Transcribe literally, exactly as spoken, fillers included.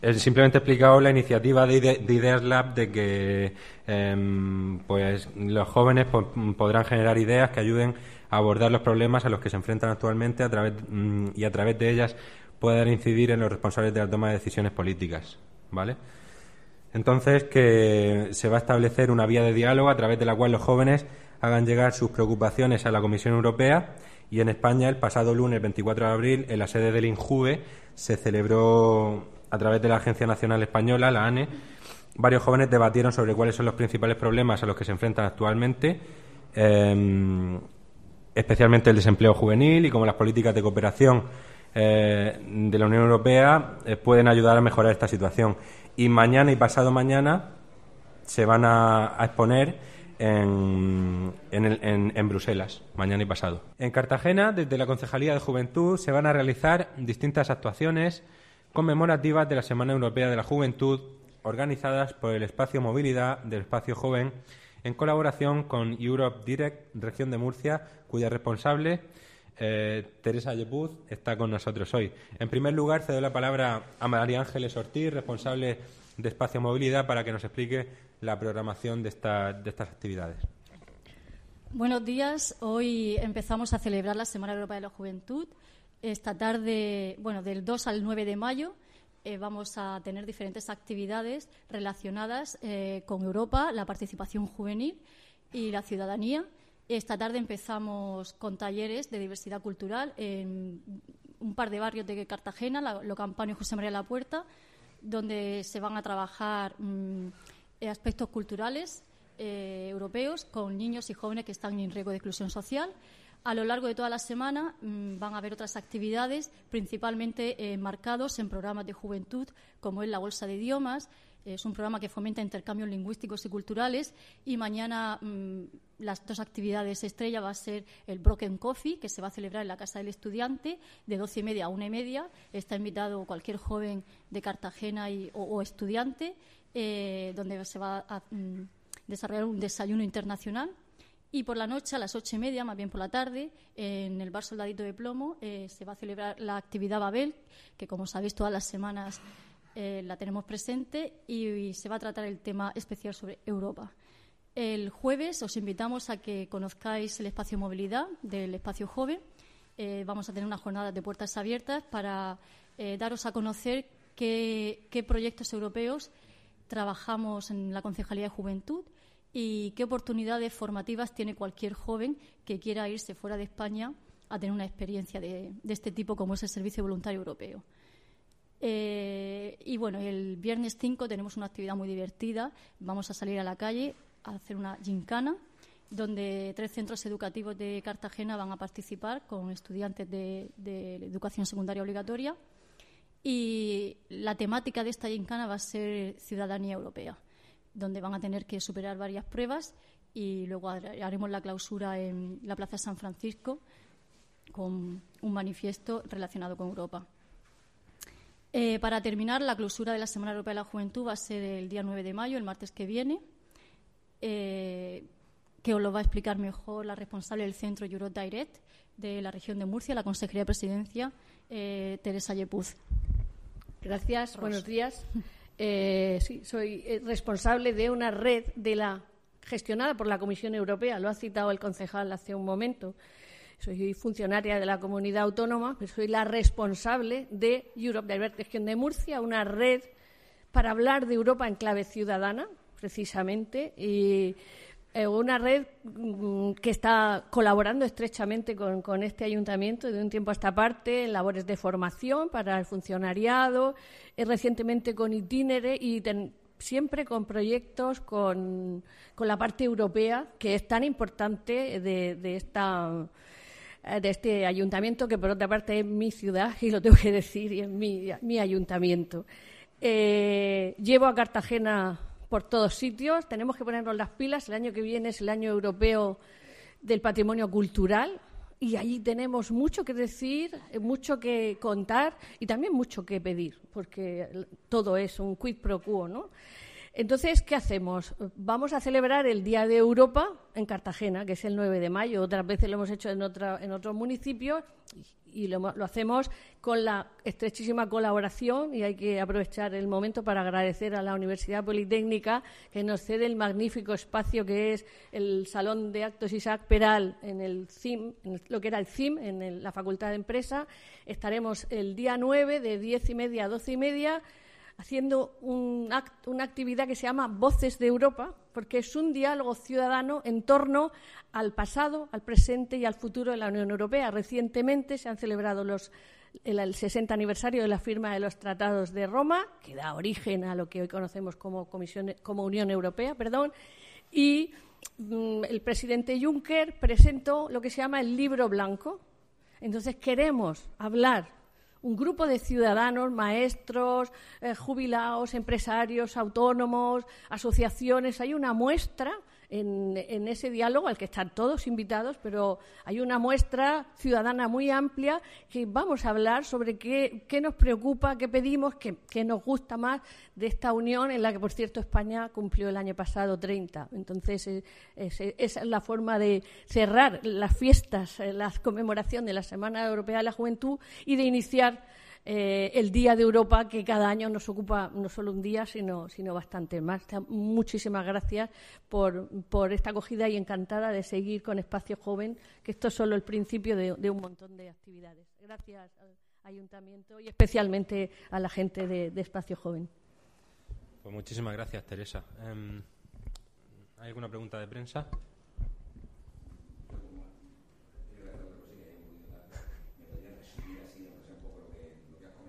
He simplemente he explicado la iniciativa de, ide de Ideas Lab de que eh, pues los jóvenes pues, podrán generar ideas que ayuden a abordar los problemas a los que se enfrentan actualmente a través, mm, y a través de ellas poder incidir en los responsables de la toma de decisiones políticas, ¿vale? Entonces, que se va a establecer una vía de diálogo a través de la cual los jóvenes hagan llegar sus preocupaciones a la Comisión Europea. Y en España, el pasado lunes veinticuatro de abril, en la sede del INJUVE, se celebró, a través de la Agencia Nacional Española, la A N E, varios jóvenes debatieron sobre cuáles son los principales problemas a los que se enfrentan actualmente, eh, especialmente el desempleo juvenil, y cómo las políticas de cooperación eh, de la Unión Europea eh, pueden ayudar a mejorar esta situación. Y mañana y pasado mañana se van a, a exponer En, en, el, en, en Bruselas, mañana y pasado. En Cartagena, desde la Concejalía de Juventud, se van a realizar distintas actuaciones conmemorativas de la Semana Europea de la Juventud, organizadas por el Espacio Movilidad del Espacio Joven, en colaboración con Europe Direct, Región de Murcia, cuya responsable, eh, Teresa Yepuz, está con nosotros hoy. En primer lugar, cedo la palabra a María Ángeles Ortiz, responsable de Espacio Movilidad, para que nos explique la programación de, esta, de estas actividades. Buenos días. Hoy empezamos a celebrar la Semana Europea de la Juventud. Esta tarde, bueno, del dos al nueve de mayo, eh, vamos a tener diferentes actividades relacionadas eh, con Europa, la participación juvenil y la ciudadanía. Esta tarde empezamos con talleres de diversidad cultural en un par de barrios de Cartagena, la, lo Campaño José María La Puerta, donde se van a trabajar mmm, aspectos culturales eh, europeos con niños y jóvenes que están en riesgo de exclusión social. A lo largo de toda la semana mmm, van a haber otras actividades, principalmente eh, marcados en programas de juventud, como es la Bolsa de Idiomas. Es un programa que fomenta intercambios lingüísticos y culturales. Y mañana mmm, las dos actividades estrella va a ser el Broken Coffee, que se va a celebrar en la Casa del Estudiante de doce y media a una y media. Está invitado cualquier joven de Cartagena y, o, o estudiante, eh, donde se va a mm, desarrollar un desayuno internacional. Y por la noche, a las ocho y media, más bien por la tarde, en el Bar Soldadito de Plomo, eh, se va a celebrar la actividad Babel, que, como sabéis, todas las semanas Eh, la tenemos presente, y, y se va a tratar el tema especial sobre Europa. El jueves os invitamos a que conozcáis el espacio movilidad del espacio joven. Eh, vamos a tener una jornada de puertas abiertas para eh, daros a conocer qué, qué proyectos europeos trabajamos en la Concejalía de Juventud y qué oportunidades formativas tiene cualquier joven que quiera irse fuera de España a tener una experiencia de, de este tipo, como es el Servicio Voluntario Europeo. Eh, y bueno, el viernes cinco tenemos una actividad muy divertida. Vamos a salir a la calle a hacer una gincana, donde tres centros educativos de Cartagena van a participar con estudiantes de, de educación secundaria obligatoria. Y la temática de esta gincana va a ser ciudadanía europea, donde van a tener que superar varias pruebas, y luego haremos la clausura en la Plaza San Francisco con un manifiesto relacionado con Europa. Eh, para terminar, la clausura de la Semana Europea de la Juventud va a ser el día nueve de mayo, el martes que viene, eh, que os lo va a explicar mejor la responsable del centro Europe Direct de la región de Murcia, la Consejería de Presidencia, eh, Teresa Yepuz. Gracias, Ros. Buenos días. Eh, sí, soy responsable de una red de la gestionada por la Comisión Europea, lo ha citado el concejal hace un momento. Soy funcionaria de la comunidad autónoma, pero soy la responsable de Europe Direct Región de Murcia, una red para hablar de Europa en clave ciudadana, precisamente, y eh, una red mm, que está colaborando estrechamente con, con este ayuntamiento de un tiempo a esta parte en labores de formación para el funcionariado, eh, recientemente con Itinere y ten, siempre con proyectos con, con la parte europea, que es tan importante de, de esta... de este ayuntamiento, que por otra parte es mi ciudad, y lo tengo que decir, y es mi, mi ayuntamiento. Eh, llevo a Cartagena por todos sitios, tenemos que ponernos las pilas. El año que viene es el año europeo del patrimonio cultural, y allí tenemos mucho que decir, mucho que contar y también mucho que pedir, porque todo es un quid pro quo, ¿no? Entonces, ¿qué hacemos? Vamos a celebrar el Día de Europa en Cartagena, que es el nueve de mayo. Otras veces lo hemos hecho en, otra, en otros municipios y lo, lo hacemos con la estrechísima colaboración, y hay que aprovechar el momento para agradecer a la Universidad Politécnica que nos cede el magnífico espacio que es el Salón de Actos Isaac Peral en el C I M, en lo que era el C I M, en el, la Facultad de Empresa. Estaremos el día nueve de diez y media a doce y media haciendo un act, una actividad que se llama Voces de Europa, porque es un diálogo ciudadano en torno al pasado, al presente y al futuro de la Unión Europea. Recientemente se han celebrado los, el, el sesenta aniversario de la firma de los Tratados de Roma, que da origen a lo que hoy conocemos como, Comisión, como Unión Europea, perdón, y mm, el presidente Juncker presentó lo que se llama el Libro Blanco. Entonces queremos hablar un grupo de ciudadanos, maestros, eh, jubilados, empresarios, autónomos, asociaciones. Hay una muestra en, en ese diálogo al que están todos invitados, pero hay una muestra ciudadana muy amplia que vamos a hablar sobre qué, qué nos preocupa, qué pedimos, qué, qué nos gusta más de esta unión en la que, por cierto, España cumplió el año pasado treinta. Entonces, eh, es, esa es la forma de cerrar las fiestas, eh, la conmemoración de la Semana Europea de la Juventud y de iniciar Eh, el Día de Europa, que cada año nos ocupa no solo un día, sino, sino bastante más. Muchísimas gracias por, por esta acogida y encantada de seguir con Espacio Joven, que esto es solo el principio de, de un montón de actividades. Gracias al Ayuntamiento y especialmente a la gente de, de Espacio Joven. Pues muchísimas gracias, Teresa. Um, ¿Hay alguna pregunta de prensa?